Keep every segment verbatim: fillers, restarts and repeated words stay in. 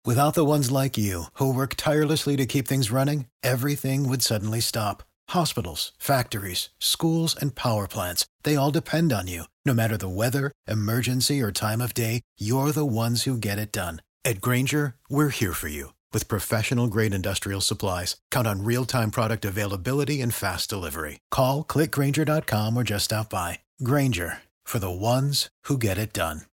Without the ones like you, who work tirelessly to keep things running, everything would suddenly stop. Hospitals, factories, schools, and power plants, they all depend on you. No matter the weather, emergency, or time of day, you're the ones who get it done. At Grainger, we're here for you. With professional-grade industrial supplies, count on real-time product availability and fast delivery. Call, click Grainger dot com, or just stop by. Grainger, for the ones who get it done.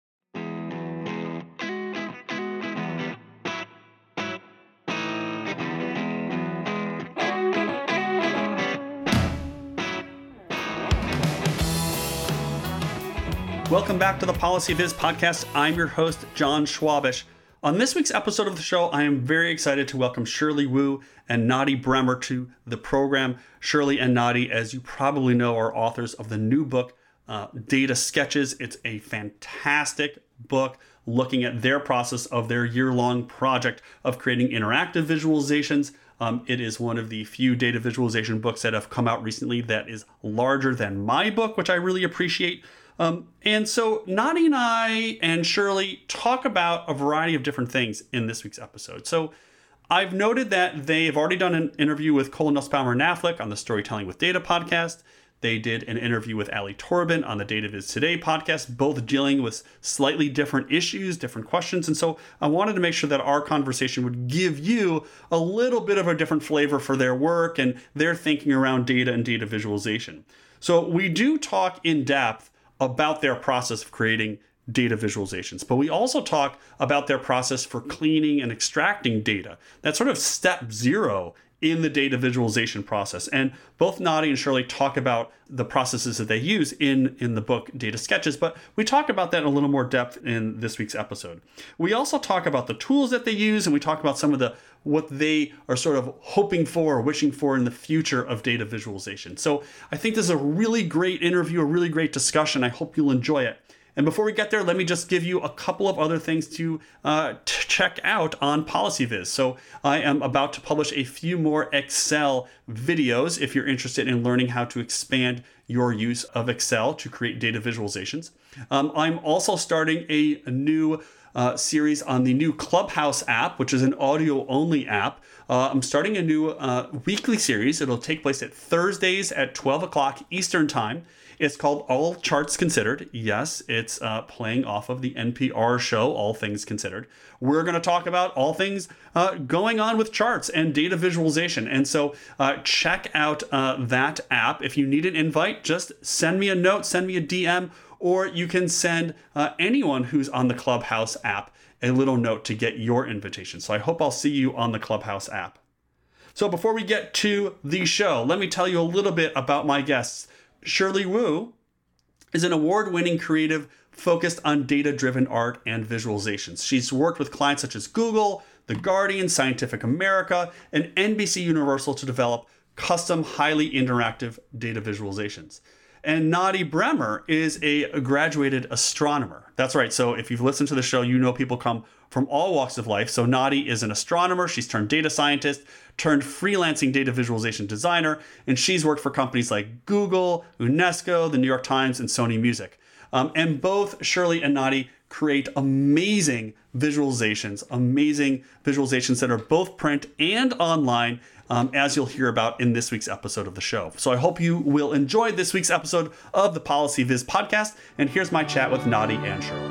Welcome back to the Policy Viz podcast. I'm your host, John Schwabish. On this week's episode of the show, I am very excited to welcome Shirley Wu and Nati Bremer to the program. Shirley and Nati, as you probably know, are authors of the new book, uh, Data Sketches. It's a fantastic book looking at their process of their year-long project of creating interactive visualizations. Um, it is one of the few data visualization books that have come out recently that is larger than my book, which I really appreciate. Um, and so Nati and I and Shirley talk about a variety of different things in this week's episode. So I've noted that they have already done an interview with Cole Nussbaumer Knaflic on the Storytelling with Data podcast. They did an interview with Ali Torben on the Data Viz Today podcast, both dealing with slightly different issues, different questions. And so I wanted to make sure that our conversation would give you a little bit of a different flavor for their work and their thinking around data and data visualization. So we do talk in depth about their process of creating data visualizations, but we also talk about their process for cleaning and extracting data. That's sort of step zero in the data visualization process. And both Nati and Shirley talk about the processes that they use in, in the book Data Sketches, but we talk about that in a little more depth in this week's episode. We also talk about the tools that they use, and we talk about some of the what they are sort of hoping for or wishing for in the future of data visualization. So I think this is a really great interview, a really great discussion. I hope you'll enjoy it. And before we get there, let me just give you a couple of other things to uh, t- check out on PolicyViz. So I am about to publish a few more Excel videos if you're interested in learning how to expand your use of Excel to create data visualizations. Um, I'm also starting a, a new uh, series on the new Clubhouse app, which is an audio-only app. Uh, I'm starting a new uh, weekly series. It'll take place at Thursdays at twelve o'clock Eastern Time. It's called All Charts Considered. Yes, it's uh, playing off of the N P R show, All Things Considered. We're going to talk about all things uh, going on with charts and data visualization. And so uh, check out uh, that app. If you need an invite, just send me a note, send me a D M, or you can send uh, anyone who's on the Clubhouse app a little note to get your invitation. So I hope I'll see you on the Clubhouse app. So before we get to the show, let me tell you a little bit about my guests. Shirley Wu is an award-winning creative focused on data-driven art and visualizations. She's worked with clients such as Google, The Guardian, Scientific America, and N B C Universal to develop custom, highly interactive data visualizations. And Nati Bremer is a graduated astronomer. That's right. So if you've listened to the show, you know people come from all walks of life. So Nati is an astronomer. She's turned data scientist, turned freelancing data visualization designer, and she's worked for companies like Google, UNESCO, the New York Times, and Sony Music. Um, and both Shirley and Nati create amazing visualizations, amazing visualizations that are both print and online, um, as you'll hear about in this week's episode of the show. So I hope you will enjoy this week's episode of the Policy Viz podcast. And here's my chat with Nati and Shirley.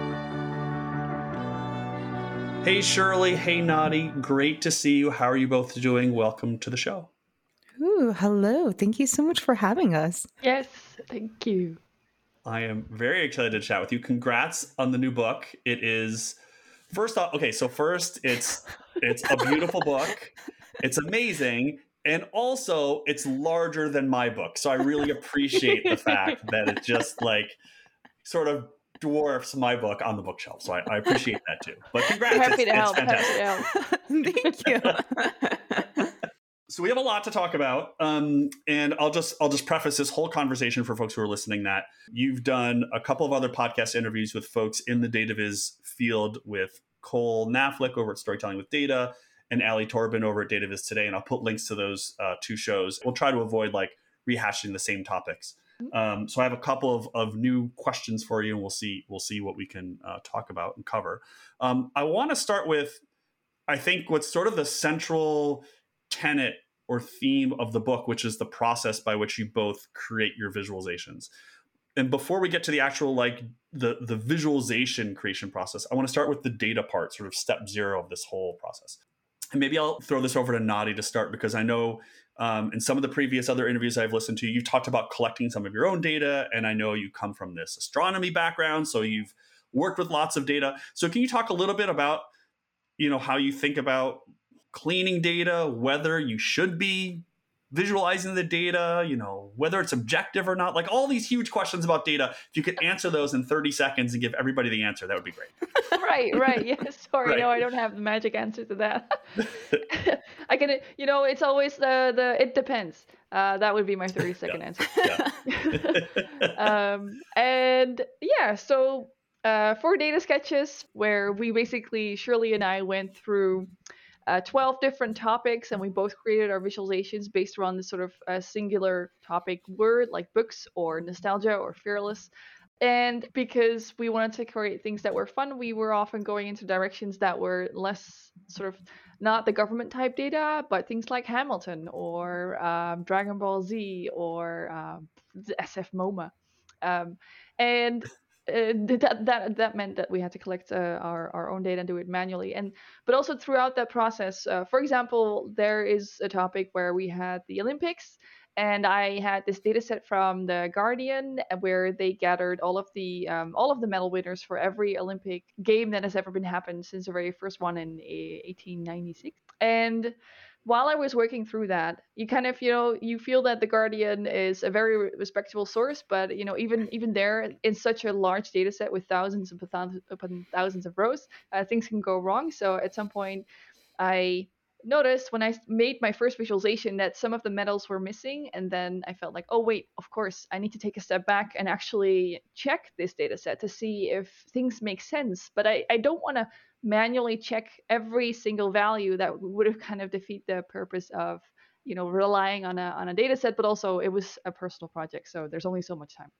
Hey, Shirley. Hey, Nati. Great to see you. How are you both doing? Welcome to the show. Ooh, hello. Thank you so much for having us. Yes, thank you. I am very excited to chat with you. Congrats on the new book. It is, first off, okay, so first, it's it's a beautiful book. It's amazing. And also, it's larger than my book. So I really appreciate the fact that it just like sort of dwarfs my book on the bookshelf. So I, I appreciate that too. But congrats. Happy it's, to help. it's Happy to help. Thank you. So we have a lot to talk about, um, and I'll just I'll just preface this whole conversation for folks who are listening that you've done a couple of other podcast interviews with folks in the data viz field with Cole Knaflic over at Storytelling with Data and Ali Torben over at Data Viz Today, and I'll put links to those uh, two shows. We'll try to avoid like rehashing the same topics. Um, so I have a couple of, of new questions for you, and we'll see we'll see what we can uh, talk about and cover. Um, I want to start with I think what's sort of the central tenet or theme of the book, which is the process by which you both create your visualizations. And before we get to the actual, like the, the visualization creation process, I want to start with the data part, sort of step zero of this whole process. And maybe I'll throw this over to Nadi to start, because I know um, in some of the previous other interviews I've listened to, you've talked about collecting some of your own data. And I know you come from this astronomy background, so you've worked with lots of data. So can you talk a little bit about, you know, how you think about cleaning data, whether you should be visualizing the data, you know, whether it's objective or not, like all these huge questions about data. If you could answer those in thirty seconds and give everybody the answer, that would be great. Right, right. Yeah, sorry, Right. no, I don't have the magic answer to that. I can, you know, it's always the the it depends. Uh, that would be my thirty second Yeah. answer. Yeah. um, and yeah, so uh, for data sketches, where we basically, Shirley and I went through uh, twelve different topics, and we both created our visualizations based around this sort of uh, singular topic word, like books or nostalgia or fearless. And because we wanted to create things that were fun, we were often going into directions that were less sort of not the government type data, but things like Hamilton or um, Dragon Ball Z or um, the S F MoMA. Um, and uh, that, that that meant that we had to collect uh, our, our own data and do it manually. And but also throughout that process, uh, for example, there is a topic where we had the Olympics. And I had this data set from The Guardian where they gathered all of the um, all of the medal winners for every Olympic game that has ever been happened since the very first one in eighteen ninety-six. And while I was working through that, you kind of, you know, you feel that The Guardian is a very respectable source, but, you know, even even there, in such a large data set with thousands upon thousands of rows, uh, things can go wrong. So at some point, I noticed when I made my first visualization that some of the medals were missing, and then I felt like, oh wait, of course I need to take a step back and actually check this data set to see if things make sense. But I, I don't want to manually check every single value. That would have kind of defeat the purpose of, you know, relying on a on a data set, but also it was a personal project, so there's only so much time.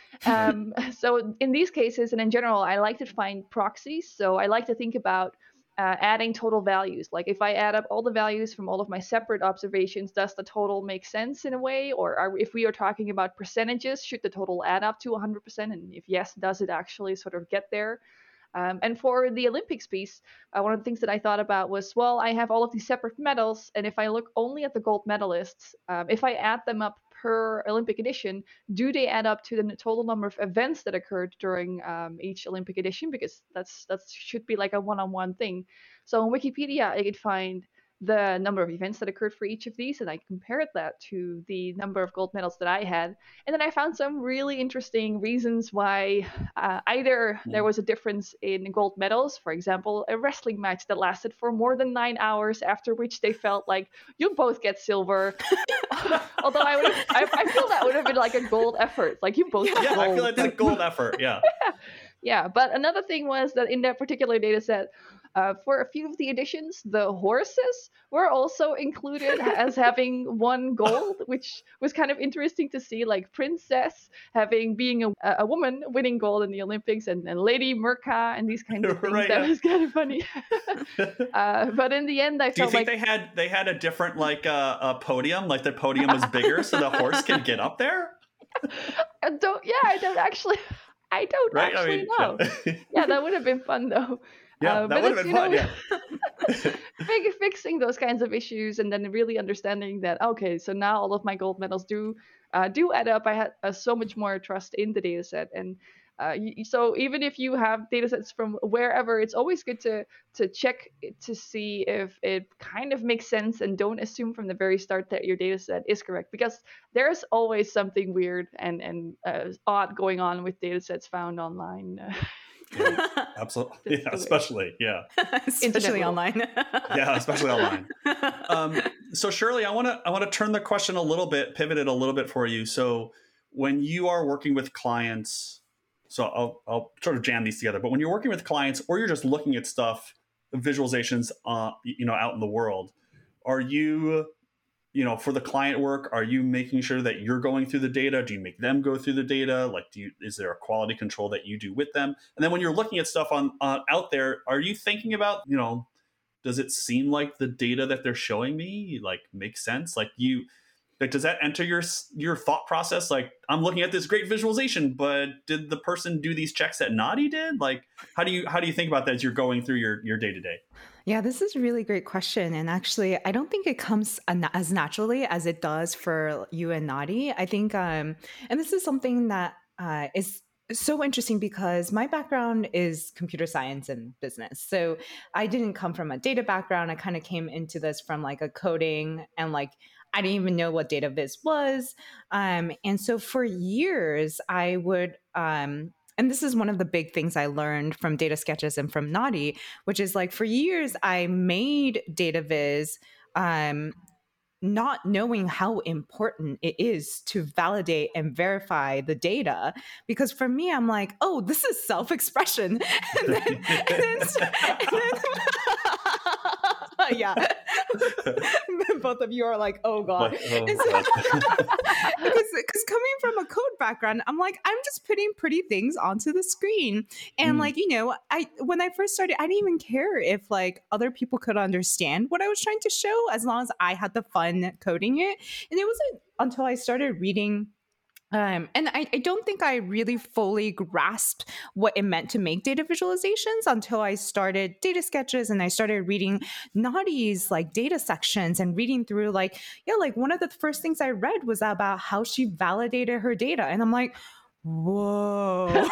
Um, so in these cases, and in general, I like to find proxies. So I like to think about Uh, adding total values. Like if I add up all the values from all of my separate observations, does the total make sense in a way? Or are, if we are talking about percentages, should the total add up to one hundred percent? And if yes, does it actually sort of get there? Um, and for the Olympics piece, uh, one of the things that I thought about was, well, I have all of these separate medals. And if I look only at the gold medalists, um, if I add them up per Olympic edition, do they add up to the total number of events that occurred during um, each Olympic edition? Because that's that should be like a one-on-one thing. So on Wikipedia, I could find the number of events that occurred for each of these, and I compared that to the number of gold medals that I had. And then I found some really interesting reasons why uh, either there was a difference in gold medals, for example, a wrestling match that lasted for more than nine hours, after which they felt like, you both get silver. Although I would have, I, I feel that would have been like a gold effort. Like you both get Yeah, gold. I feel like it's a gold effort. Yeah. Yeah, but another thing was that in that particular data set, uh, for a few of the editions, the horses were also included as having one gold, which was kind of interesting to see, like Princess having being a, a woman winning gold in the Olympics, and, and Lady Merca and these kinds of things. Right, that yeah. was kind of funny. uh, but in the end, I Do you felt think like they had they had a different like uh, a podium, like the podium was bigger so the horse can get up there? I don't. Yeah, I don't actually. I don't Right? actually I mean, know. yeah, Yeah, that would have been fun though. yeah Uh, that but would have it's, been you fun. know, Yeah. fig- fixing those kinds of issues, and then really understanding that, okay, so now all of my gold medals do uh, do add up. I had uh, so much more trust in the data set. And uh, y- so even if you have data sets from wherever, it's always good to to check it to see if it kind of makes sense, and don't assume from the very start that your data set is correct, because there's always something weird and and uh, odd going on with data sets found online. Yeah, absolutely. That's Yeah, the way. especially. Yeah. Especially Internet online. Yeah, especially online. Um, so Shirley, I want to I want to turn the question a little bit, pivot it a little bit for you. So when you are working with clients, so I'll I'll sort of jam these together. But when you're working with clients, or you're just looking at stuff, visualizations, uh, you know, out in the world, are you, you know, for the client work, are you making sure that you're going through the data? Do you make them go through the data? Like, do you, is there a quality control that you do with them? And then when you're looking at stuff on uh, out there, are you thinking about, you know, does it seem like the data that they're showing me like makes sense? Like you, like, does that enter your your thought process? Like, I'm looking at this great visualization, but did the person do these checks that Nadi did? Like, how do you how do you think about that as you're going through your your day to day? Yeah, this is a really great question. And actually, I don't think it comes an- as naturally as it does for you and Nadi. I think, um, and this is something that uh, is so interesting because my background is computer science and business. So I didn't come from a data background. I kind of came into this from like a coding and like, I didn't even know what data viz was. Um, and so for years, I would, um, and this is one of the big things I learned from data sketches and from Nadi, which is like for years, I made data viz um, not knowing how important it is to validate and verify the data. Because for me, I'm like, oh, this is self-expression. And then, and then, and then yeah. Both of you are like, oh God. Like, oh, And so- God. because, because coming from a code background, I'm like, I'm just putting pretty things onto the screen. And Mm. like, you know, I when I first started, I didn't even care if like other people could understand what I was trying to show as long as I had the fun coding it. And it wasn't until I started reading Um, and I, I don't think I really fully grasped what it meant to make data visualizations until I started data sketches and I started reading Nadi's like data sections and reading through like, yeah, like one of the first things I read was about how she validated her data. And I'm like, whoa. and,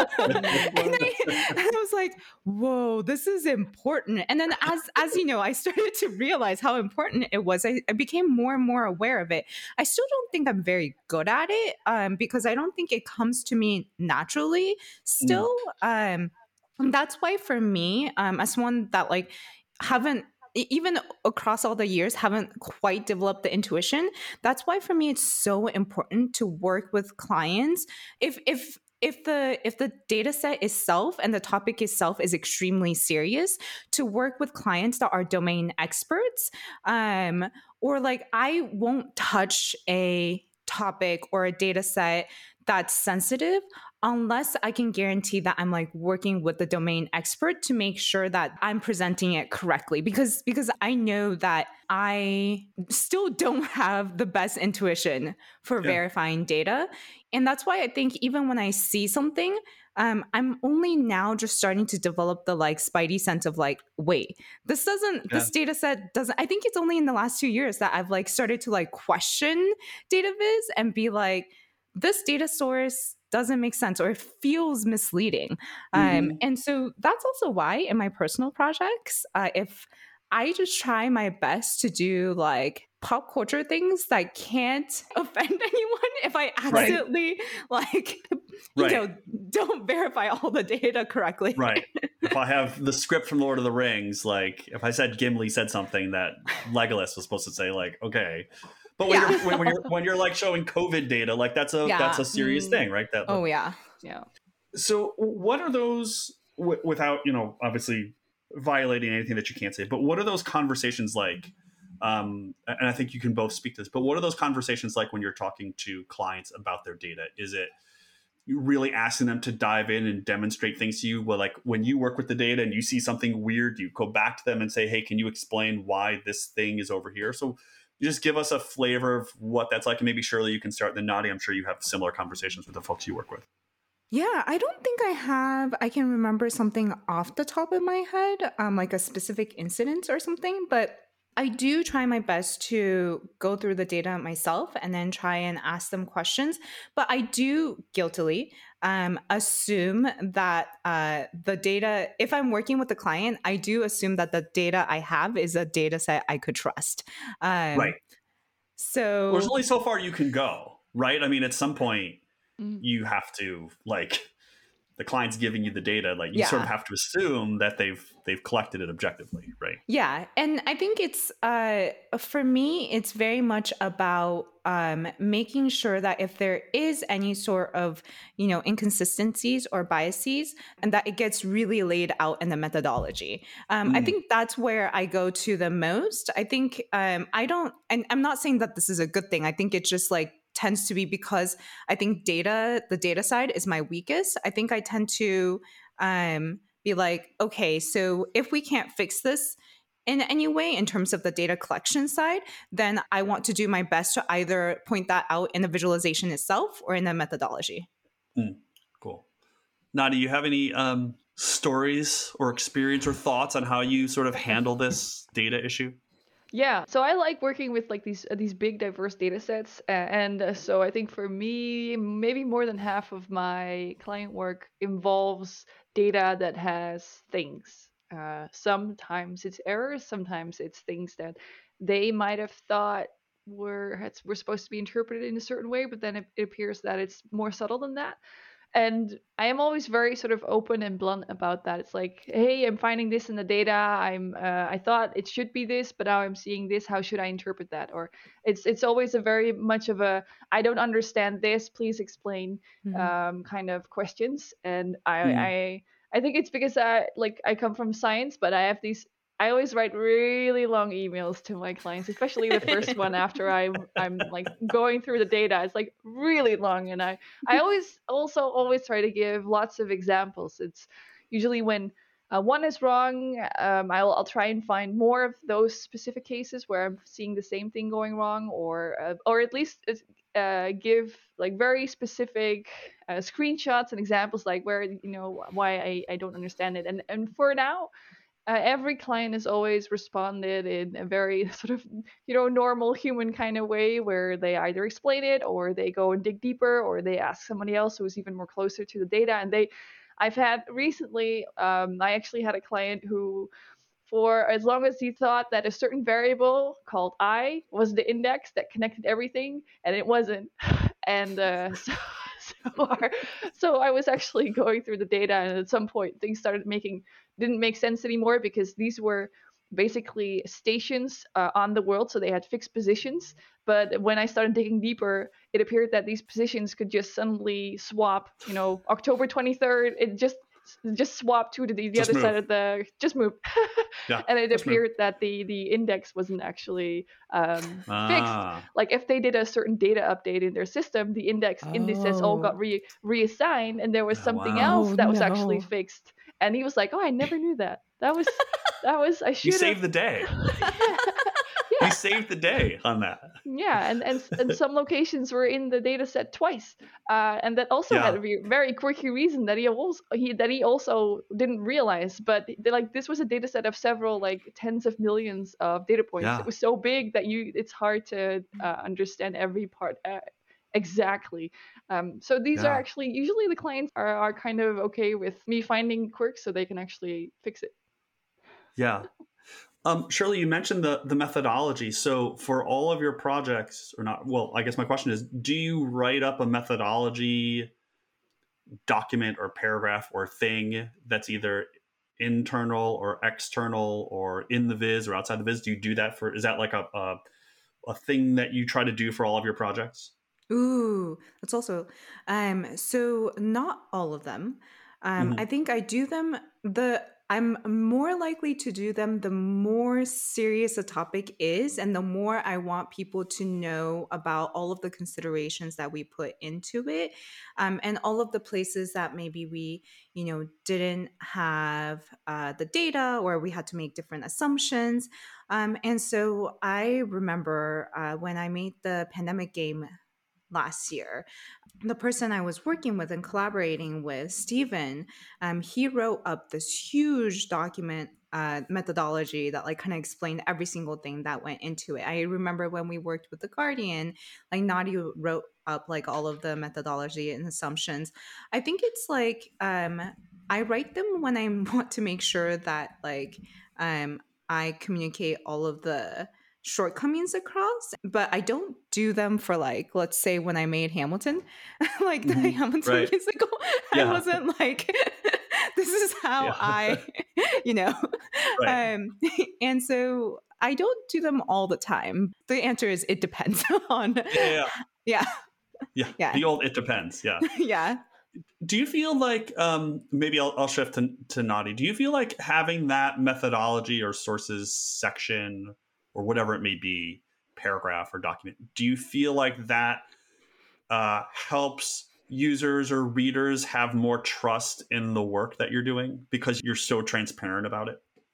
I, and I was like, whoa, this is important. And then as as you know, I started to realize how important it was. I, I became more and more aware of it. I still don't think I'm very good at it um, because I don't think it comes to me naturally still. Mm. Um, and that's why for me, um, as one that like haven't even across all the years haven't quite developed the intuition. That's why for me it's so important to work with clients. If if if the if the data set itself and the topic itself is extremely serious, to work with clients that are domain experts, um, or like I won't touch a topic or a data set that's sensitive unless I can guarantee that I'm like working with the domain expert to make sure that I'm presenting it correctly, because because I know that I still don't have the best intuition for yeah. verifying data. And that's why I think even when I see something, um, I'm only now just starting to develop the like spidey sense of like, wait, this doesn't, yeah. this data set doesn't, I think it's only in the last two years that I've like started to like question data viz and be like, this data source doesn't make sense or it feels misleading. Mm-hmm. Um, and so that's also why in my personal projects, uh, if I just try my best to do like pop culture things that can't offend anyone, if I accidentally right. like, you right. know, don't verify all the data correctly. Right. If I have the script from Lord of the Rings, like if I said Gimli said something that Legolas was supposed to say, like, okay. But when, yeah. you're, when, when you're when you're like showing COVID data, like that's a yeah. that's a serious mm. thing, right? That oh yeah, yeah. So what are those w- without you know obviously violating anything that you can't say? But what are those conversations like? Um, and I think you can both speak to this. But what are those conversations like when you're talking to clients about their data? Is it you really asking them to dive in and demonstrate things to you? Well, like when you work with the data and you see something weird, you go back to them and say, "Hey, can you explain why this thing is over here?" So. You just give us a flavor of what that's like, and maybe Shirley, you can start. Then Nadi, I'm sure you have similar conversations with the folks you work with. Yeah, I don't think I have. I can remember something off the top of my head, um, like a specific incident or something, but I do try my best to go through the data myself and then try and ask them questions. But I do guiltily um, assume that uh, the data, if I'm working with the client, I do assume that the data I have is a data set I could trust. Um, right. So well, there's only so far you can go, right? I mean, at some point, mm. you have to like. The client's giving you the data, like you yeah. sort of have to assume that they've they've collected it objectively, right? Yeah, and I think it's uh, for me, it's very much about um, making sure that if there is any sort of you know inconsistencies or biases, and that it gets really laid out in the methodology. Um, mm. I think that's where I go to the most. I think um, I don't, and I'm not saying that this is a good thing. I think it's just like. Tends to be because I think data, the data side is my weakest. I think I tend to um, be like, okay, so if we can't fix this, in any way in terms of the data collection side, then I want to do my best to either point that out in the visualization itself or in the methodology. Mm, cool. Nadi, do you have any um, stories or experience or thoughts on how you sort of handle this data issue? Yeah, so I like working with like these uh, these big diverse data sets, uh, and uh, so I think for me, maybe more than half of my client work involves data that has things. Uh, sometimes it's errors, sometimes it's things that they might have thought were had- were supposed to be interpreted in a certain way, but then it, it appears that it's more subtle than that. And I am always very sort of open and blunt about that. It's like, hey, I'm finding this in the data. I'm uh, I thought it should be this, but now I'm seeing this. How should I interpret that? Or it's it's always a very much of a I don't understand this. Please explain Mhm. um, kind of questions. And I Mm. I I think it's because I like I come from science, but I have these. I always write really long emails to my clients, especially the first one after I'm I'm like going through the data. It's like really long, and I I always also always try to give lots of examples. It's usually when uh, one is wrong, um, I'll I'll try and find more of those specific cases where I'm seeing the same thing going wrong, or uh, or at least uh, give like very specific uh, screenshots and examples, like where you know why I, I don't understand it. And and for now, uh, every client has always responded in a very sort of you know normal human kind of way, where they either explain it or they go and dig deeper or they ask somebody else who's even more closer to the data. And they I've had recently um, I actually had a client who, for as long as he thought that a certain variable called I was the index that connected everything, and it wasn't. And uh, so, so, our, so I was actually going through the data, and at some point things started making didn't make sense anymore, because these were basically stations uh, on the world, so they had fixed positions. But when I started digging deeper, it appeared that these positions could just suddenly swap. You know, October twenty-third, it just just swap to the, the Just other move. side of the just move. Yeah, And it just move. appeared that the the index wasn't actually um, fixed. Ah, Like if they did a certain data update in their system, the index indices all got Oh. re reassigned, and there was Oh, something wow. else Oh, that was actually no. fixed. And he was like, "Oh, I never knew that. That was that was I you should have." saved the day. yeah, You yeah. saved the day on that. Yeah, and, and and some locations were in the data set twice, uh, and that also had Yeah. a ve- very quirky reason that he also he that he also didn't realize. But they, like this was a data set of several like tens of millions of data points. Yeah. It was so big that you it's hard to uh, understand every part uh, exactly. Um, so these are Yeah. actually usually the clients are are kind of okay with me finding quirks so they can actually fix it. Yeah. Um, Shirley, you mentioned the the methodology. So for all of your projects, or not, well, I guess my question is, do you write up a methodology document or paragraph or thing that's either internal or external or in the viz or outside the viz? Do you do that for, is that like a, a, a thing that you try to do for all of your projects? Ooh, that's also um so not all of them. Um I Mhm. think I do them the I'm more likely to do them the more serious a topic is, and the more I want people to know about all of the considerations that we put into it, um, and all of the places that maybe we, you know, didn't have uh, the data, or we had to make different assumptions. Um, and so I remember uh, when I made the pandemic game last year, the person I was working with and collaborating with, Stephen, um, he wrote up this huge document uh, methodology that like kind of explained every single thing that went into it. I remember when we worked with the Guardian, like Nadia wrote up like all of the methodology and assumptions. I think it's like um, I write them when I want to make sure that like um, I communicate all of the shortcomings across, but I don't do them for like, let's say when I made Hamilton, like the Mhm. Hamilton Right. musical, I Yeah. wasn't like, this is how Yeah. I, you know, Right. um, and so I don't do them all the time. The answer is it depends on, Yeah. Yeah. yeah, Yeah. yeah, The old, it depends. Yeah. yeah. Do you feel like, um, maybe I'll, I'll shift to, to Nadi. Do you feel like having that methodology or sources section or whatever it may be, paragraph or document, do you feel like that uh, helps users or readers have more trust in the work that you're doing because you're so transparent about it?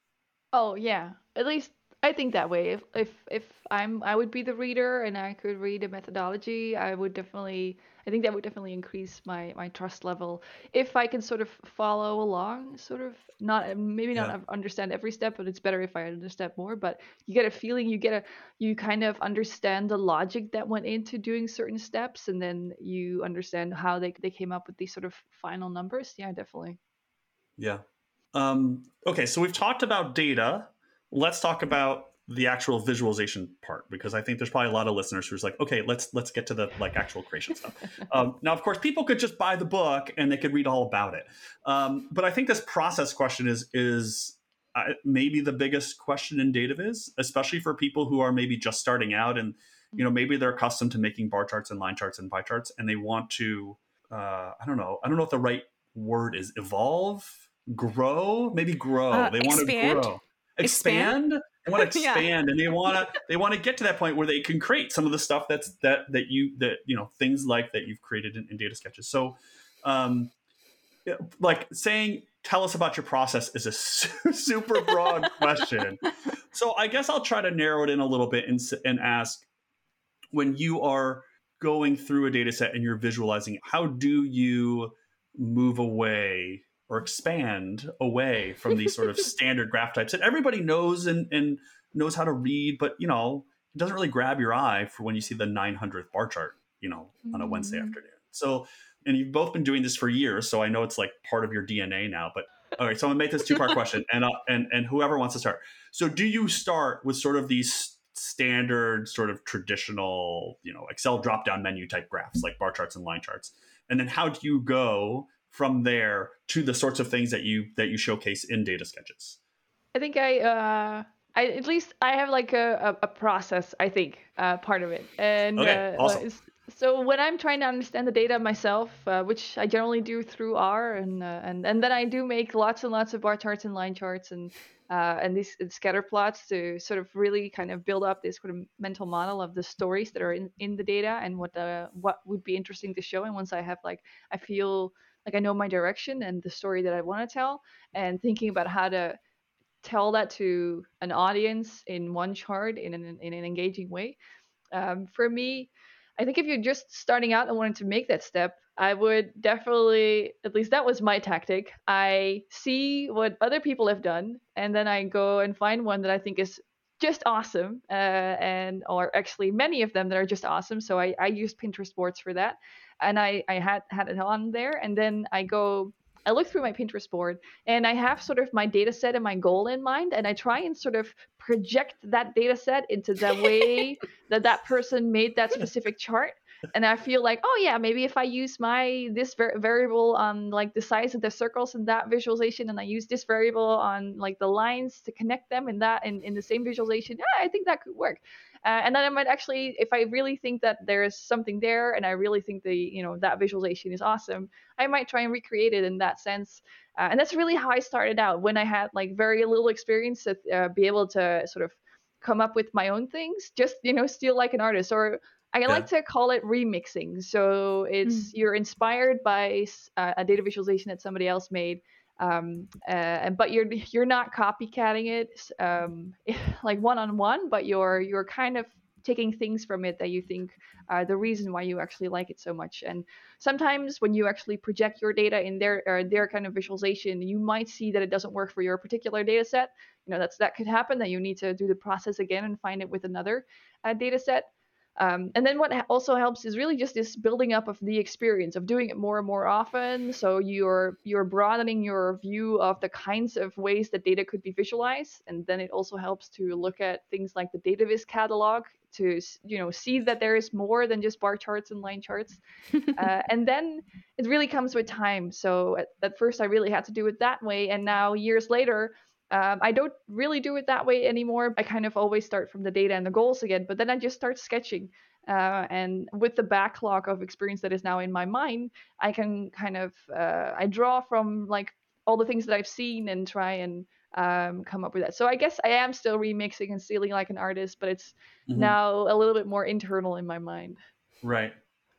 Oh yeah, at least I think that way. If if if I'm I would be the reader and I could read a methodology, I would definitely I think that would definitely increase my my trust level if I can sort of follow along, sort of not maybe not Yeah. un- understand every step, but it's better if I understand more. But you get a feeling, you get a you kind of understand the logic that went into doing certain steps, and then you understand how they they came up with these sort of final numbers. Yeah, definitely. Yeah. Um, okay, so we've talked about data. Let's talk about the actual visualization part, because I think there's probably a lot of listeners who's like, okay, let's let's get to the like actual creation stuff. Um, now, of course, people could just buy the book and they could read all about it. Um, but I think this process question is is uh, maybe the biggest question in data viz, especially for people who are maybe just starting out and you know maybe they're accustomed to making bar charts and line charts and pie charts, and they want to uh, I don't know I don't know if the right word is evolve, grow, maybe grow. Uh, They want to expand, grow, expand. expand. They want to Yeah. expand, and they want to they want to get to that point where they can create some of the stuff that's that that you that you know things like that you've created in, in data sketches. So, um, yeah, like saying, tell us about your process is a su- super broad question. So I guess I'll try to narrow it in a little bit and s- and ask, when you are going through a data set and you're visualizing it, how do you move away or expand away from these sort of standard graph types that everybody knows and, and knows how to read, but you know, it doesn't really grab your eye for when you see the nine hundredth bar chart, you know, on a Wednesday Mm. afternoon. So, and you've both been doing this for years, so I know it's like part of your D N A now. But all right, so I'm gonna make this two part question, and uh, and and whoever wants to start. So, do you start with sort of these standard, sort of traditional, you know, Excel drop down menu type graphs like bar charts and line charts, and then how do you go from there to the sorts of things that you that you showcase in data sketches? I think I, uh, I at least I have like a, a, a process. I think uh, part of it, and Okay, uh, uh, awesome. s- so when I'm trying to understand the data myself, uh, which I generally do through R, and uh, and and then I do make lots and lots of bar charts and line charts and uh, and these and scatter plots to sort of really kind of build up this sort of mental model of the stories that are in, in the data and what uh, what would be interesting to show. And once I have like I feel like I know my direction and the story that I want to tell, and thinking about how to tell that to an audience in one chart in an in an engaging way. Um, for me, I think if you're just starting out and wanting to make that step, I would definitely, at least that was my tactic. I see what other people have done, and then I go and find one that I think is just awesome, uh, and or actually many of them that are just awesome. So I, I used Pinterest boards for that, and I, I had had it on there, and then I go. I look through my Pinterest board and I have sort of my data set and my goal in mind, and I try and sort of project that data set into the way that that person made that specific chart. And I feel like, oh yeah, maybe if I use my this var- variable on like the size of the circles in that visualization, and I use this variable on like the lines to connect them in that in, in the same visualization, yeah, I think that could work. Uh, and then I might actually, if I really think that there's something there, and I really think the you know that visualization is awesome, I might try and recreate it in that sense. Uh, and that's really how I started out when I had like very little experience to uh, be able to sort of come up with my own things, just you know steal like an artist, or I like Yeah. to call it remixing. So it's Mm. you're inspired by uh, a data visualization that somebody else made, um, uh, and but you're you're not copycatting it um, like one on one, but you're you're kind of taking things from it that you think are the reason why you actually like it so much. And sometimes when you actually project your data in their or their kind of visualization, you might see that it doesn't work for your particular data set. You know that's that could happen, that you need to do the process again and find it with another uh, data set. Um, and then what also helps is really just this building up of the experience of doing it more and more often. So you're you're broadening your view of the kinds of ways that data could be visualized, and then it also helps to look at things like the DataVis catalog to you know see that there is more than just bar charts and line charts. Uh, and then it really comes with time. So at, at first I really had to do it that way, and now years later um, I don't really do it that way anymore. I kind of always start from the data and the goals again, but then I just start sketching. Uh, and with the backlog of experience that is now in my mind, I can kind of uh, I draw from like all the things that I've seen and try and um, come up with that. So I guess I am still remixing and stealing like an artist, but it's Mhm. now a little bit more internal in my mind. Right.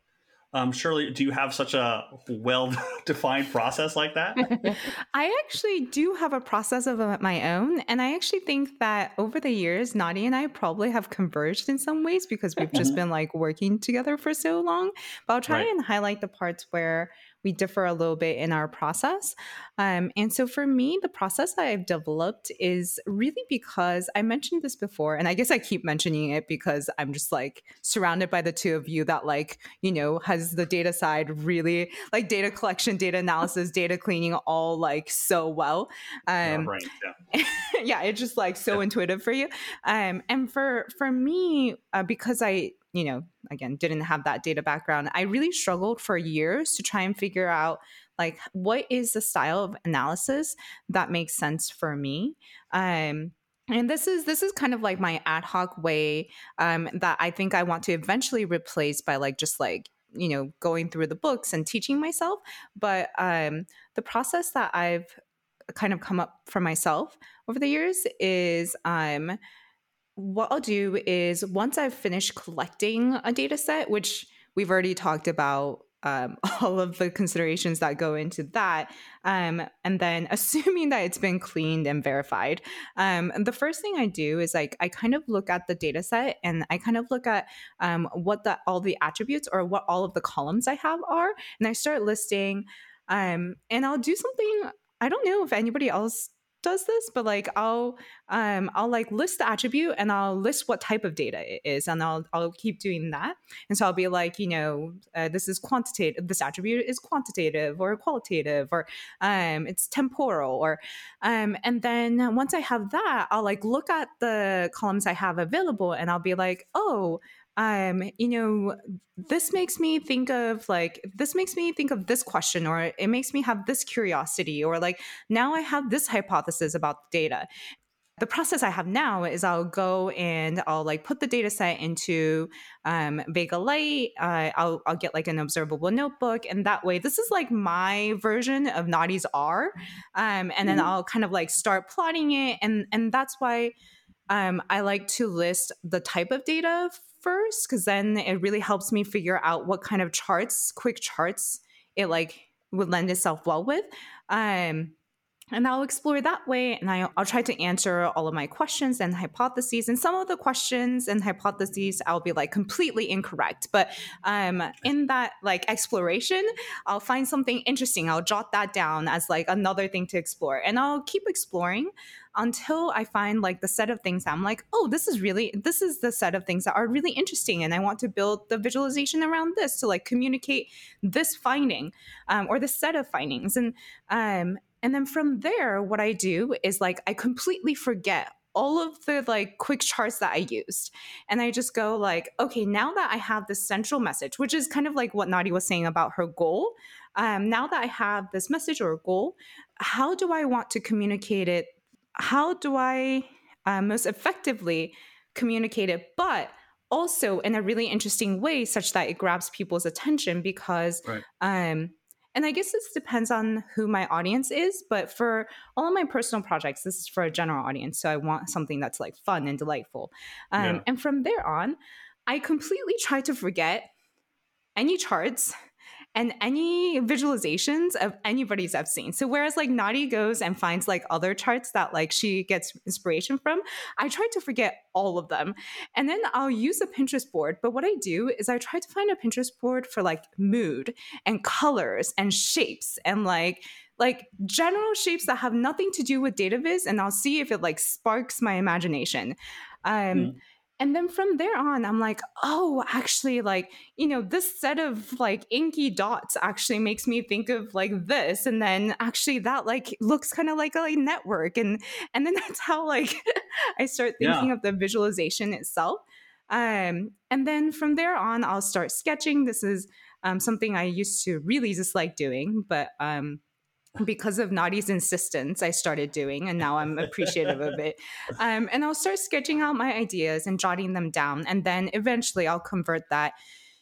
Um, Shirley, do you have such a well-defined process like that? I actually do have a process of uh, my own. And I actually think that over the years, Nadi and I probably have converged in some ways because we've just Mhm. been like working together for so long. But I'll try Right. and highlight the parts where we differ a little bit in our process. Um, and so for me, the process that I've developed is really because I mentioned this before, and I guess I keep mentioning it because I'm just like surrounded by the two of you that like, you know, has the data side really like data collection, data analysis, data cleaning all like so well. Yeah, Um, right. Yeah. yeah, it's just like so Yeah. intuitive for you. Um, and for for me, uh, because I, you know, again, didn't have that data background, I really struggled for years to try and figure out like what is the style of analysis that makes sense for me. Um, and this is this is kind of like my ad hoc way um, that I think I want to eventually replace by like just like you know going through the books and teaching myself. But um, the process that I've kind of come up for myself over the years is um what I'll do is once I've finished collecting a data set, which we've already talked about um, all of the considerations that go into that, um, and then assuming that it's been cleaned and verified, um, and the first thing I do is like I kind of look at the data set and I kind of look at um, what the all the attributes or what all of the columns I have are, and I start listing. Um, and I'll do something. I don't know if anybody else does this, but like I'll um I'll like list the attribute and I'll list what type of data it is, and I'll I'll keep doing that. And so I'll be like, you know, uh, this is quantitative. This attribute is quantitative or qualitative, or um it's temporal, or um and then once I have that, I'll like look at the columns I have available, and I'll be like, oh. Um, you know, this makes me think of like this makes me think of this question, or it makes me have this curiosity, or like now I have this hypothesis about the data. The process I have now is I'll go and I'll like put the data set into um, Vega Lite. Uh, I'll, I'll get like an observable notebook. And that way, this is like my version of Nadi's R. Um, and then Mhm. I'll kind of like start plotting it. And, and that's why um, I like to list the type of data first, because then it really helps me figure out what kind of charts, quick charts, it like would lend itself well with. Um, and I'll explore that way, and I, I'll try to answer all of my questions and hypotheses. And some of the questions and hypotheses I'll be like completely incorrect, but um, in that like exploration, I'll find something interesting. I'll jot that down as like another thing to explore, and I'll keep exploring until I find like the set of things that I'm like, oh, this is really this is the set of things that are really interesting, and I want to build the visualization around this to like communicate this finding um, or the set of findings, and um, and then from there, what I do is like I completely forget all of the like quick charts that I used. And I just go like, okay, now that I have this central message, which is kind of like what Nadi was saying about her goal. Um, now that I have this message or goal, how do I want to communicate it? How do I uh, most effectively communicate it? But also in a really interesting way, such that it grabs people's attention because Right. um, and I guess this depends on who my audience is, but for all of my personal projects, this is for a general audience. So I want something that's like fun and delightful. Um, Yeah. And from there on, I completely try to forget any charts and any visualizations of anybody's I've seen. So whereas like Nadi goes and finds like other charts that like she gets inspiration from, I try to forget all of them. And then I'll use a Pinterest board. But what I do is I try to find a Pinterest board for like mood and colors and shapes and like like general shapes that have nothing to do with data viz, and I'll see if it like sparks my imagination. Um, Mhm. And then from there on, I'm like, oh, actually, like, you know, this set of like inky dots actually makes me think of like this. And then actually that like looks kind of like a like, network. And and then that's how like I start thinking Yeah. of the visualization itself. Um, and then from there on, I'll start sketching. This is um, something I used to really dislike doing, but um, because of Nadi's insistence, I started doing, and now I'm appreciative of it. Um, and I'll start sketching out my ideas and jotting them down. And then eventually I'll convert that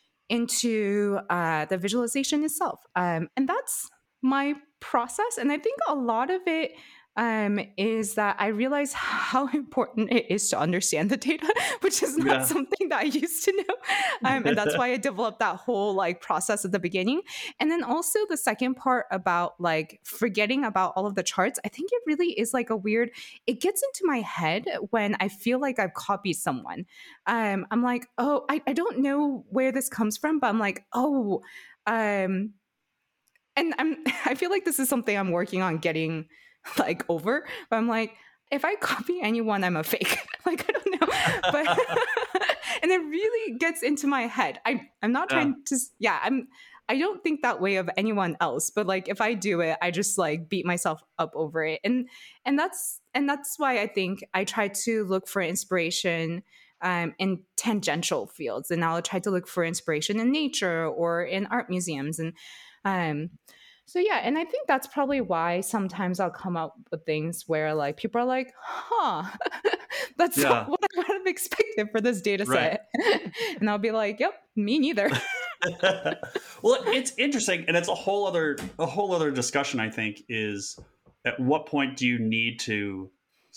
into uh, the visualization itself. Um, and that's my process. And I think a lot of it um, is that I realize how important it is to understand the data, which is not Yeah. something that I used to know. Um, and that's why I developed that whole like process at the beginning. And then also the second part about like forgetting about all of the charts, I think it really is like a weird, it gets into my head when I feel like I've copied someone. Um, I'm like, oh, I, I don't know where this comes from, but I'm like, oh, um, and I'm I feel like this is something I'm working on getting like over. But I'm like, if I copy anyone, I'm a fake. Like I don't know, but and it really gets into my head. I I'm not Yeah. trying to. s- Yeah, I'm. I don't think that way of anyone else. But like if I do it, I just like beat myself up over it, and and that's and that's why I think I try to look for inspiration. Um, in tangential fields, and I'll try to look for inspiration in nature or in art museums, and um, so yeah, and I think that's probably why sometimes I'll come up with things where like people are like, huh, that's Yeah. not what I would have expected for this data Right. set. And I'll be like, yep, me neither. Well, it's interesting, and it's a whole other a whole other discussion. I think is at what point do you need to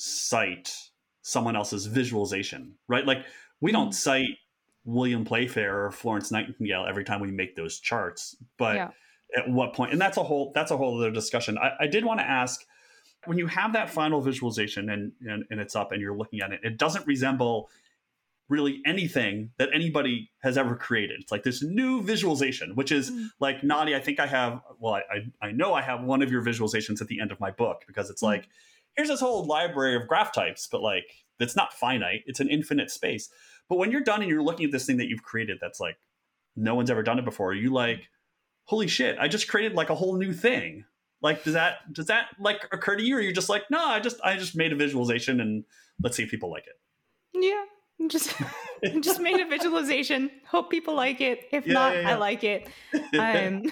cite someone else's visualization, right? Like we don't Mm. cite William Playfair or Florence Nightingale every time we make those charts, but Yeah. at what point? And that's a whole that's a whole other discussion. I, I did want to ask, when you have that final visualization and, and and it's up and you're looking at it, it doesn't resemble really anything that anybody has ever created. It's like this new visualization, which is Mm. like Nadi. I think I have, well, I, I I know I have one of your visualizations at the end of my book, because it's Mm. like, here's this whole library of graph types, but like, it's not finite. It's an infinite space. But when you're done and you're looking at this thing that you've created, that's like, no one's ever done it before. You like, holy shit, I just created like a whole new thing. Like, does that, does that like occur to you? Or you're just like, no, I just, I just made a visualization and let's see if people like it. Yeah. Just just made a visualization. Hope people like it. If Yeah, not, yeah, yeah. I like it. Um,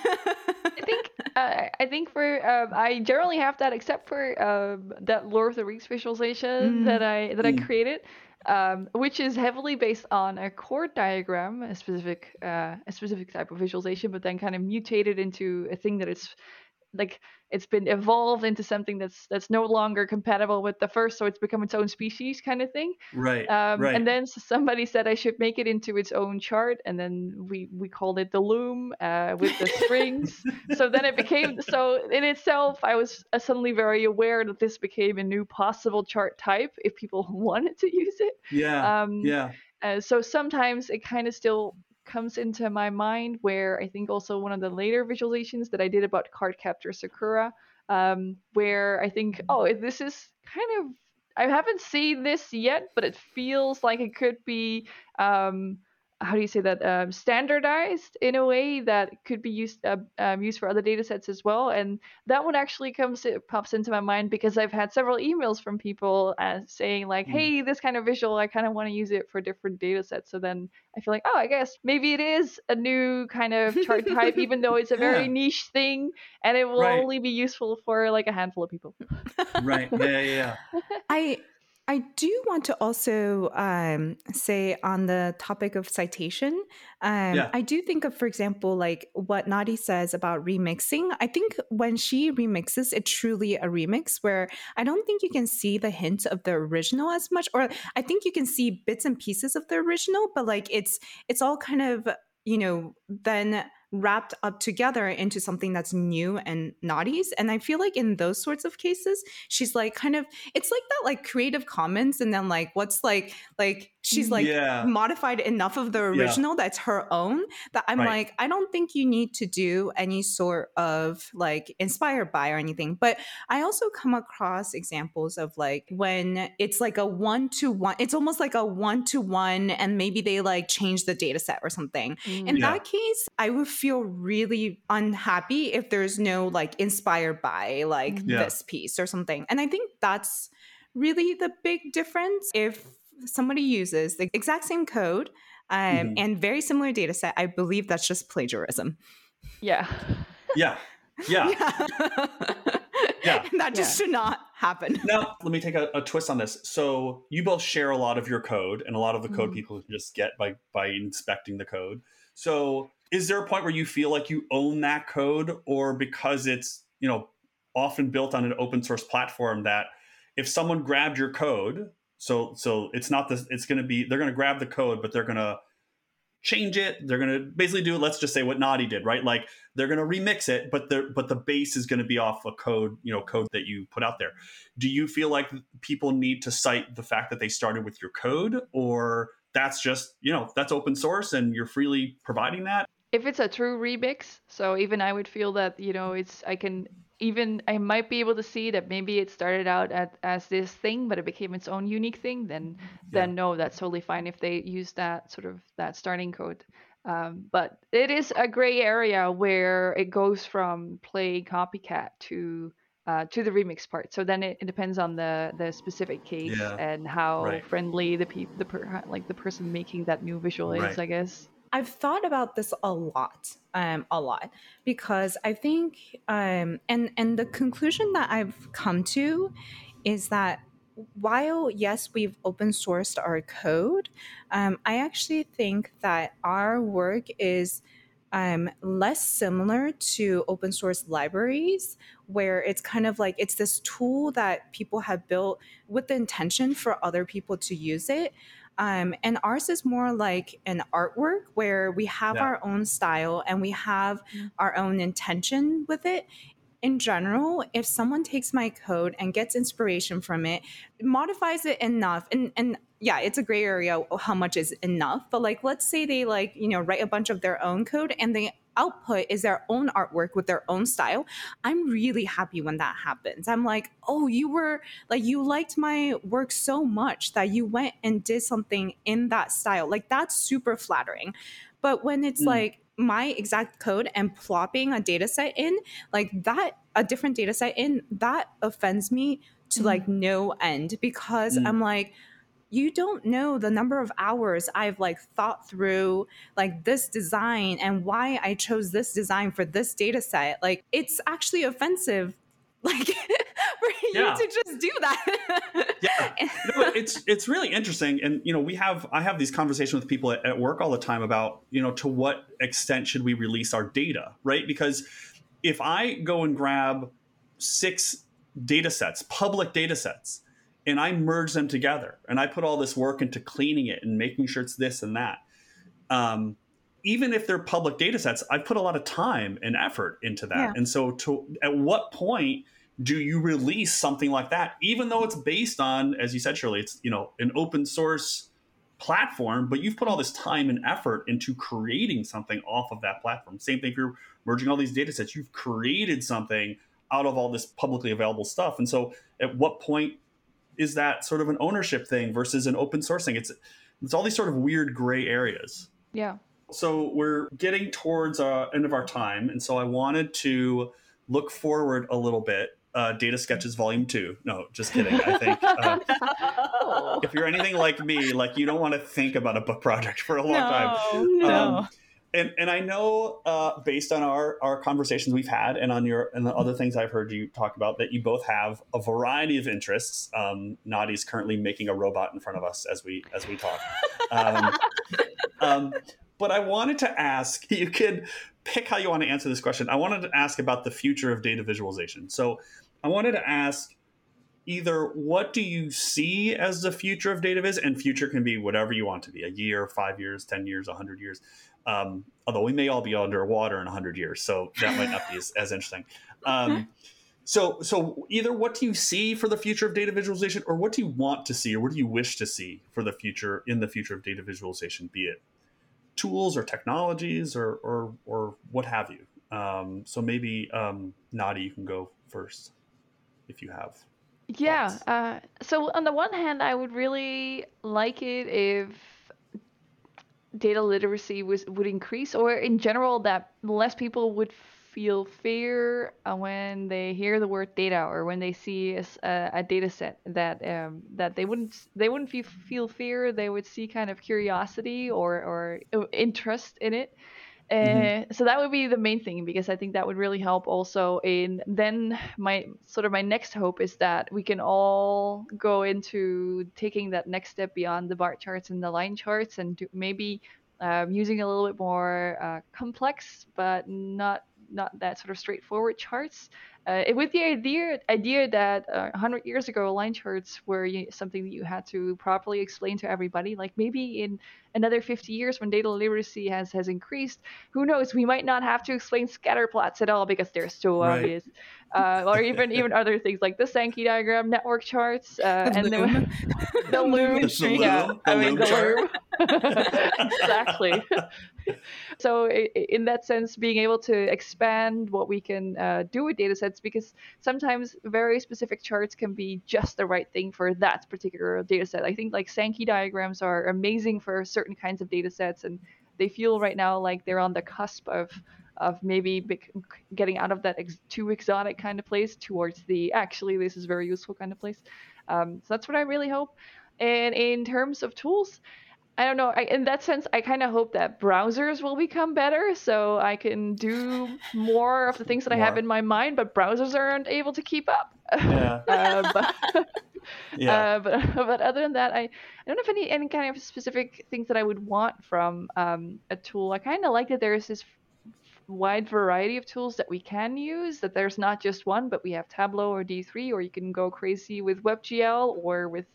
I think uh, I think for um, I generally have that, except for um, that Lord of the Rings visualization Mm. that I that I Mm. created, um, which is heavily based on a chord diagram, a specific uh, a specific type of visualization, but then kind of mutated into a thing that is like it's been evolved into something that's that's no longer compatible with the first, so it's become its own species kind of thing. Right. Um, right. and then s- somebody said I should make it into its own chart, and then we we called it the loom uh, with the strings. So then it became, so in itself, I was uh, suddenly very aware that this became a new possible chart type if people wanted to use it. yeah. Um, yeah. uh, so sometimes it kind of still comes into my mind, where I think also one of the later visualizations that I did about Cardcaptor Sakura, um, where I think, oh, this is kind of, I haven't seen this yet, but it feels like it could be, um, how do you say that, um, standardized in a way that could be used uh, um, used for other data sets as well. And that one actually comes it pops into my mind because I've had several emails from people uh, saying like, Mm. hey, this kind of visual, I kind of want to use it for different data sets. So then I feel like, oh, I guess maybe it is a new kind of chart type, even though it's a very Yeah. niche thing, and it will Right. only be useful for like a handful of people. Right. Yeah. Yeah. yeah. I I do want to also um, say on the topic of citation, um, Yeah. I do think of, for example, like what Nadi says about remixing. I think when she remixes, it's truly a remix where I don't think you can see the hint of the original as much, or I think you can see bits and pieces of the original, but like it's it's all kind of, you know, then wrapped up together into something that's new and Nadi's. And I feel like in those sorts of cases, she's like kind of, it's like that like Creative Commons, and then like what's like like she's like Yeah. modified enough of the Yeah. original that's her own, that I'm Right. like, I don't think you need to do any sort of like inspired by or anything. But I also come across examples of like when it's like a one to one, it's almost like a one to one, and maybe they like change the data set or something. In Yeah. that case, I would feel really unhappy if there's no like inspired by like Yeah. this piece or something. And I think that's really the big difference. If somebody uses the exact same code um, Mhm. and very similar data set, I believe that's just plagiarism. Yeah. Yeah. Yeah. Yeah. And that just Yeah. should not happen. Now, let me take a, a twist on this. So you both share a lot of your code, and a lot of the code Mhm. people can just get by by inspecting the code. So is there a point where you feel like you own that code, or because it's, you know, often built on an open source platform that if someone grabbed your code, so so it's not this, it's going to be, they're going to grab the code, but they're going to change it. They're going to basically do, let's just say what Naughty did, right? Like they're going to remix it, but the but the base is going to be off a code, you know, code that you put out there. Do you feel like people need to cite the fact that they started with your code, or that's just, you know, that's open source and you're freely providing that? If it's a true remix, so even I would feel that, you know, it's, I can even, I might be able to see that maybe it started out at, as this thing, but it became its own unique thing, then, then Yeah. no, that's totally fine if they use that sort of, that starting code. Um, but it is a gray area where it goes from play copycat to uh, to the remix part. So then it, it depends on the the specific case Yeah. and how Right. friendly the pe- the per- like the person making that new visual is, Right. I guess. I've thought about this a lot, um, a lot, because I think, um, and and the conclusion that I've come to is that while yes, we've open sourced our code, um, I actually think that our work is um, less similar to open source libraries, where it's kind of like it's this tool that people have built with the intention for other people to use it. Um, and ours is more like an artwork where we have Yeah. our own style and we have Mm. our own intention with it. In general, if someone takes my code and gets inspiration from it, modifies it enough, and and yeah, it's a gray area how much is enough, but like let's say they like, you know, write a bunch of their own code and the output is their own artwork with their own style. I'm really happy when that happens. I'm like, oh, you were like, you liked my work so much that you went and did something in that style. Like that's super flattering. But when it's Mm. like my exact code and plopping a data set in, like that, a different data set in, that offends me to Mhm. like no end, because Mm. I'm like, you don't know the number of hours I've like thought through like this design and why I chose this design for this data set. Like it's actually offensive, like for Yeah. you to just do that. Yeah. You know, it's it's really interesting, and you know, we have I have these conversations with people at, at work all the time about, you know, to what extent should we release our data, right? Because if I go and grab six data sets, public data sets, and I merge them together, and I put all this work into cleaning it and making sure it's this and that, um, even if they're public data sets, I've put a lot of time and effort into that. Yeah. And so, to at what point do you release something like that, even though it's based on, as you said, Shirley, it's, you know, an open source platform, but you've put all this time and effort into creating something off of that platform. Same thing if you're merging all these data sets, you've created something out of all this publicly available stuff. And so at what point is that sort of an ownership thing versus an open source thing? It's it's all these sort of weird gray areas. Yeah. So we're getting towards uh end of our time, and so I wanted to look forward a little bit. Uh, Data Sketches Volume Two. No, just kidding. I think uh, Oh. if you're anything like me, like you don't want to think about a book project for a long time. no. Um, and and I know uh, based on our, our conversations we've had and on your and the other things I've heard you talk about, that you both have a variety of interests. Um, Nadi's currently making a robot in front of us as we as we talk. Um, um, but I wanted to ask, you could pick how you want to answer this question. I wanted to ask about the future of data visualization. So I wanted to ask either what do you see as the future of data viz, and future can be whatever you want to be, a year, five years, ten years, one hundred years. Um, although we may all be underwater in one hundred years, so that might not be as, as interesting. Um, so, so either what do you see for the future of data visualization, or what do you want to see, or what do you wish to see for the future in the future of data visualization, be it tools or technologies or or, or what have you? Um, so maybe um, Nadi, you can go first if you have. Yeah. thoughts. Uh, so on the one hand, I would really like it if data literacy was would increase, or in general that less people would feel fear uh, when they hear the word data, or when they see a, s- a- a data set, that um, that they wouldn't they wouldn't feel, feel fear. They would see kind of curiosity or or uh, interest in it. Uh, Mhm. so that would be the main thing, because I think that would really help also in then my sort of my next hope is that we can all go into taking that next step beyond the bar charts and the line charts, and do maybe um, using a little bit more uh, complex but not not that sort of straightforward charts. Uh, with the idea idea that uh, one hundred years ago, line charts were you, something that you had to properly explain to everybody. Like maybe in another fifty years, when data literacy has has increased, who knows? We might not have to explain scatter plots at all because they're so Right. obvious. Uh, or even even other things like the Sankey diagram, network charts, uh, The and loom. then the loom. The loom, Yeah, the I mean loom the chart. loom. Exactly. So i- i- in that sense, being able to expand what we can uh, do with data sets, because sometimes very specific charts can be just the right thing for that particular data set. I think like Sankey diagrams are amazing for certain kinds of data sets, and they feel right now like they're on the cusp of of maybe bec- getting out of that ex- too exotic kind of place towards the actually this is very useful kind of place. Um, so that's what I really hope. And in terms of tools, I don't know. I, in that sense, I kind of hope that browsers will become better, so I can do more of the things that I have More. in my mind, but browsers aren't able to keep up. Yeah. uh, but, Yeah. uh, but but other than that, I, I don't have any any kind of specific things that I would want from um, a tool. I kind of like that there's this wide variety of tools that we can use, that there's not just one, but we have Tableau or D three, or you can go crazy with WebGL or with,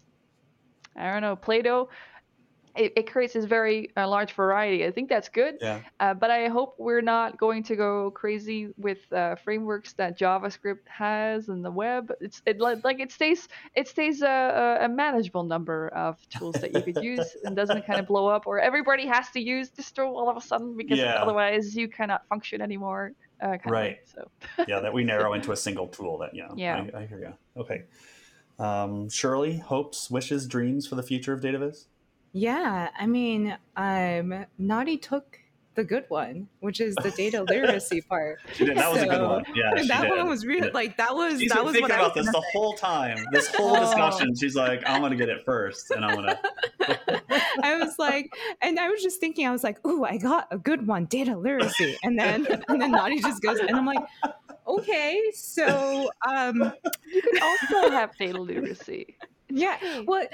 I don't know, Play-Doh. It, it creates this very uh, large variety. I think that's good. Yeah. Uh, but I hope we're not going to go crazy with uh, frameworks that JavaScript has and the web. It's it like it stays it stays a, a manageable number of tools that you could use and doesn't kind of blow up, or everybody has to use distro all of a sudden because Yeah. otherwise you cannot function anymore. Uh, kind Right. Of so Yeah, that we narrow into a single tool. That you know. Yeah. I, I hear you. Okay. Um, Shirley, hopes, wishes, dreams for the future of DataViz? Yeah, I mean, um, Naughty took the good one, which is the data literacy part. She did. That was a good So, one. Yeah, she that did. one was really Yeah. like that was She's that been was thinking what I about was this gonna the whole time. This whole Oh. discussion, she's like, "I'm gonna get it first, and I'm gonna." I was like, and I was just thinking, I was like, "Ooh, I got a good one, data literacy," and then and then Naughty just goes, and I'm like, "Okay, so um, you can also have data literacy. yeah, okay. well,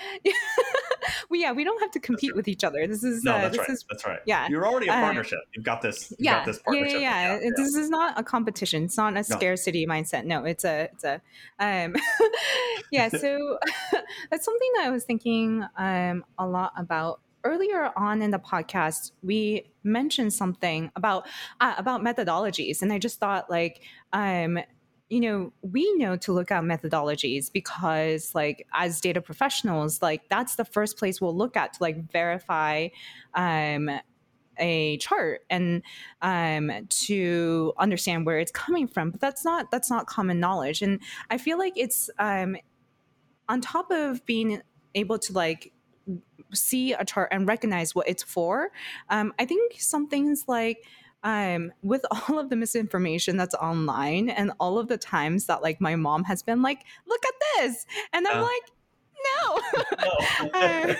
well, yeah, we don't have to compete with each other. This is No, uh, that's this right. is That's right. yeah. You're already a Uh, partnership. You've got this. You've yeah, got this yeah, partnership. yeah, yeah. This is not a competition. It's not a scarcity mindset. No, it's a, it's a, um, yeah. So that's something that I was thinking um a lot about earlier on in the podcast. We mentioned something about uh, about methodologies, and I just thought like um. you know, we know to look at methodologies because like as data professionals, like that's the first place we'll look at to like verify um, a chart and um, to understand where it's coming from. But that's not that's not common knowledge. And I feel like it's um, on top of being able to like see a chart and recognize what it's for. Um, I think some things like um with all of the misinformation that's online and all of the times that like my mom has been like, look at this, and I'm Uh. like, no. um,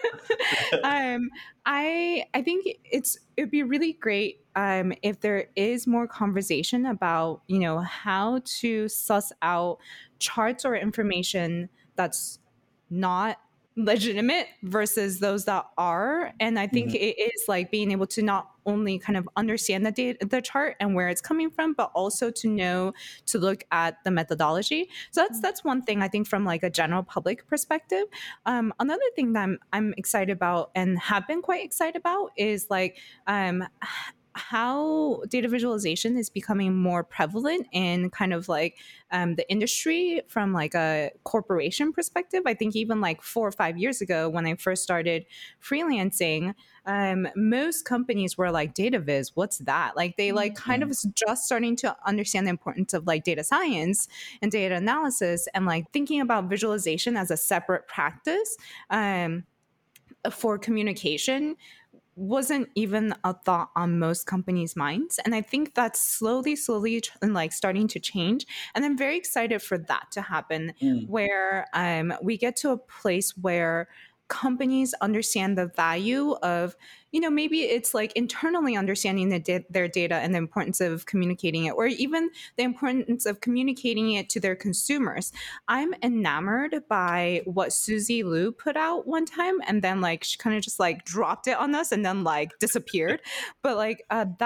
um i i think it's it'd be really great um if there is more conversation about, you know, how to suss out charts or information that's not legitimate versus those that are. And I think Mhm. it is like being able to not only kind of understand the data, the chart and where it's coming from, but also to know to look at the methodology. So that's that's one thing I think from like a general public perspective. Um, another thing that I'm I'm excited about and have been quite excited about is like um how data visualization is becoming more prevalent in kind of like um, the industry from like a corporation perspective. I think even like four or five years ago when I first started freelancing, um, most companies were like, data viz, what's that? Like they like kind of just starting to understand the importance of like data science and data analysis and like thinking about visualization as a separate practice um, for communication wasn't even a thought on most companies' minds. And I think that's slowly, slowly like starting to change. And I'm very excited for that to happen, mm. where um, we get to a place where companies understand the value of, you know, maybe it's like internally understanding the da- their data and the importance of communicating it, or even the importance of communicating it to their consumers. I'm enamored by what Suzy Liu put out one time, and then like she kind of just like dropped it on us and then like disappeared. But like uh, that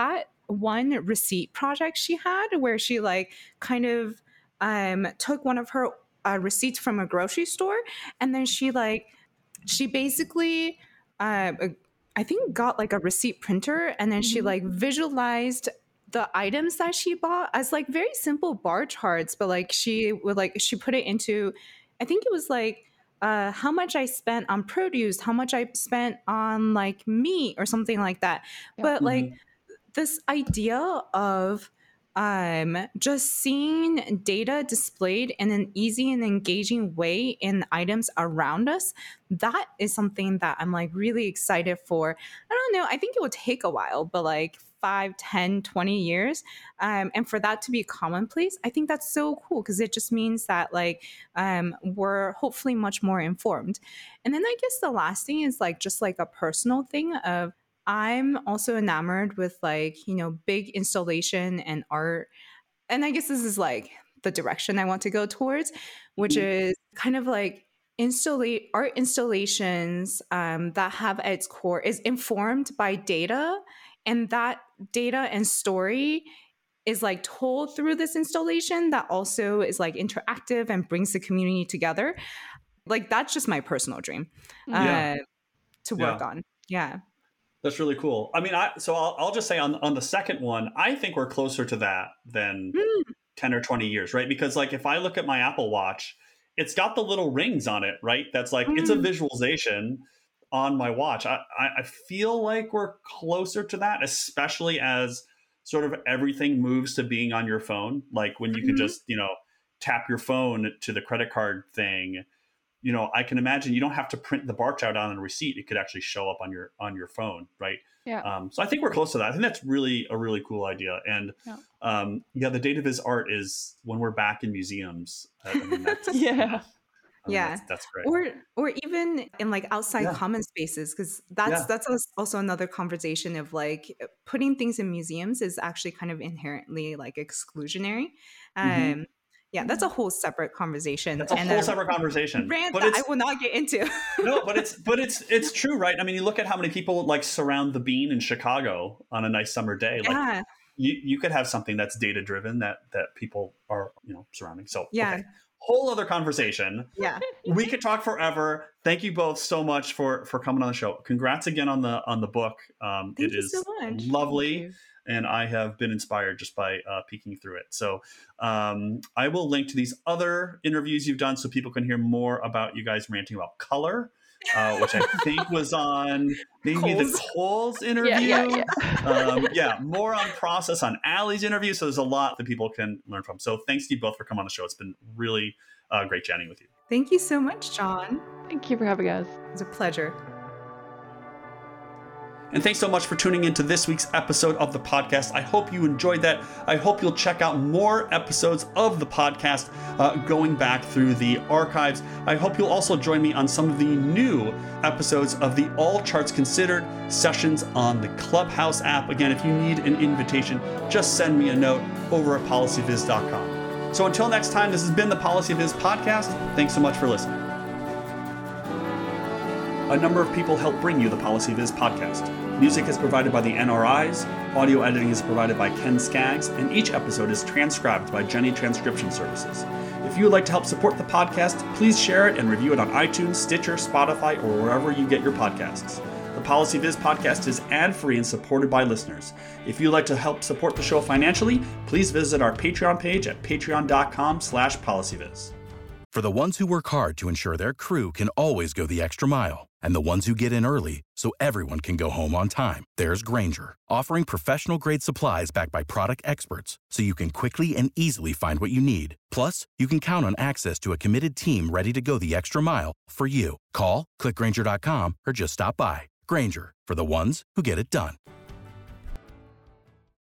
one receipt project she had where she like kind of um, took one of her uh, receipts from a grocery store, and then she like she basically uh, I think got like a receipt printer, and then mm-hmm. she like visualized the items that she bought as like very simple bar charts, but like she would like she put it into, I think it was like uh, how much I spent on produce, how much I spent on like meat or something like that. Yeah. But mm-hmm. like this idea of um, just seeing data displayed in an easy and engaging way in items around us, that is something that I'm like really excited for. I don't know, I think it would take a while, but like five, ten, twenty years. Um, and for that to be commonplace, I think that's so cool because it just means that like um, we're hopefully much more informed. And then I guess the last thing is like just like a personal thing of I'm also enamored with like, you know, big installation and art. And I guess this is like the direction I want to go towards, which mm-hmm. is kind of like installa- art installations um, that have at its core is informed by data. And that data and story is like told through this installation that also is like interactive and brings the community together. Like that's just my personal dream yeah. uh, to work yeah. on. Yeah. That's really cool. I mean, I so I'll, I'll just say on on the second one, I think we're closer to that than mm. ten or twenty years, right? Because like if I look at my Apple Watch, it's got the little rings on it, right? That's like, mm. it's a visualization on my watch. I, I feel like we're closer to that, especially as sort of everything moves to being on your phone. Like when you mm-hmm. can just, you know, tap your phone to the credit card thing. You know, I can imagine you don't have to print the bar chart on a receipt. It could actually show up on your on your phone, right? Yeah. Um, so I think we're close to that. I think that's really a really cool idea. And yeah, um, yeah the data viz art is when we're back in museums. I mean, that's, yeah. I mean, yeah, that's, that's great. Or or even in like outside yeah. common spaces, because that's yeah. that's also another conversation of like putting things in museums is actually kind of inherently like exclusionary. Um, mm-hmm. Yeah, that's a whole separate conversation. That's a and whole a separate conversation. Rant but that I will not get into. no, but it's but it's it's true, right? I mean, you look at how many people like surround the Bean in Chicago on a nice summer day. Like yeah. you, you could have something that's data driven that that people are, you know, surrounding. So yeah. Okay. Whole other conversation. Yeah. We could talk forever. Thank you both so much for for coming on the show. Congrats again on the on the book. Um, Thank it you is so much. lovely. And I have been inspired just by uh, peeking through it. So um, I will link to these other interviews you've done so people can hear more about you guys ranting about color, uh, which I think was on maybe Coles. the Coles interview. Yeah, yeah, yeah. um, yeah, more on process on Allie's interview. So there's a lot that people can learn from. So thanks to you both for coming on the show. It's been really uh, great chatting with you. Thank you so much, John. Thank you for having us. It was a pleasure. And thanks so much for tuning into this week's episode of the podcast. I hope you enjoyed that. I hope you'll check out more episodes of the podcast uh, going back through the archives. I hope you'll also join me on some of the new episodes of the All Charts Considered sessions on the Clubhouse app. Again, if you need an invitation, just send me a note over at policy viz dot com. So until next time, this has been the PolicyViz podcast. Thanks so much for listening. A number of people help bring you the PolicyViz podcast. Music is provided by the N R Is, audio editing is provided by Ken Skaggs, and each episode is transcribed by Jenny Transcription Services. If you would like to help support the podcast, please share it and review it on iTunes, Stitcher, Spotify, or wherever you get your podcasts. The PolicyViz podcast is ad-free and supported by listeners. If you'd like to help support the show financially, please visit our Patreon page at patreon.com slash policyviz. For the ones who work hard to ensure their crew can always go the extra mile, and the ones who get in early so everyone can go home on time, there's Grainger, offering professional-grade supplies backed by product experts so you can quickly and easily find what you need. Plus, you can count on access to a committed team ready to go the extra mile for you. Call, click Grainger dot com, or just stop by. Grainger, for the ones who get it done.